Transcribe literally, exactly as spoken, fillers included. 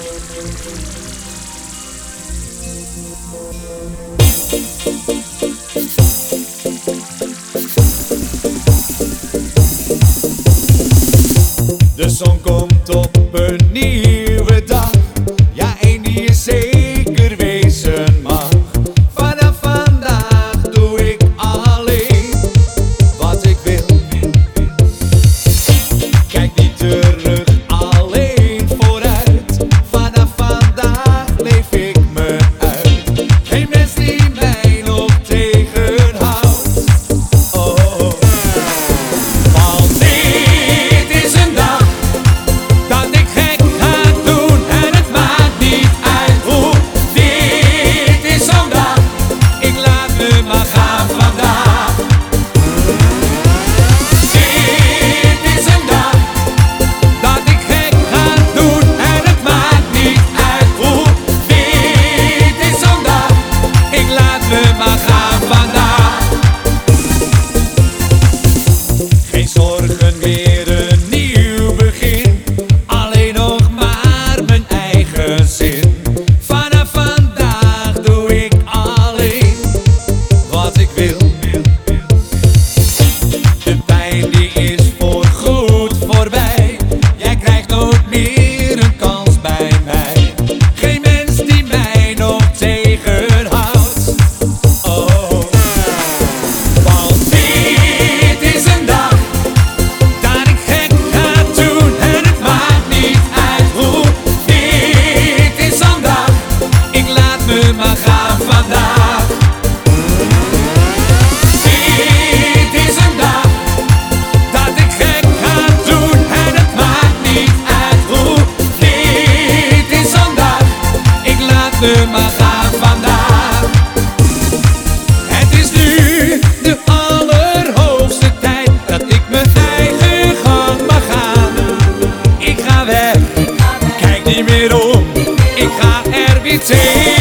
De zon komt op een nieuwe dag, ja, een die je zeker wezen mag. Vanaf vandaag doe ik alleen wat ik wil. Kijk niet terug, alleen vooruit. Vanaf vandaag leef ik me uit. Geen mens die mij nog tegenhoudt. Oh, want dit is een dag dat ik gek ga doen en het maakt niet uit hoe. Dit is zo'n dag, ik laat me maar gaan vandaag. Dit is een dag dat ik gek ga doen en het maakt niet uit hoe. Dit is zo'n dag, ik laat me maar gaan vandaag. Geen zorgen meer, een nieuw begin. Alleen nog maar mijn eigen zin. Vanaf vandaag doe ik alleen wat ik wil. De pijn die is voorgoed voorbij. Jij krijgt nooit meer een kans bij mij. Geen mens die mij nog tegenhoudt. Oh, want dit is een dag dat ik gek ga doen en het maakt niet uit hoe. Dit is zo'n dag, ik laat me maar gaan vandaag. Dit is een dag dat ik gek ga doen en het maakt niet uit hoe. Dit is zo'n dag, ik laat me maar gaan vandaag. Het is nu de allerhoogste tijd dat ik mijn eigen gang mag gaan. Ik ga weg, kijk niet meer om, ik ga er weer tegen.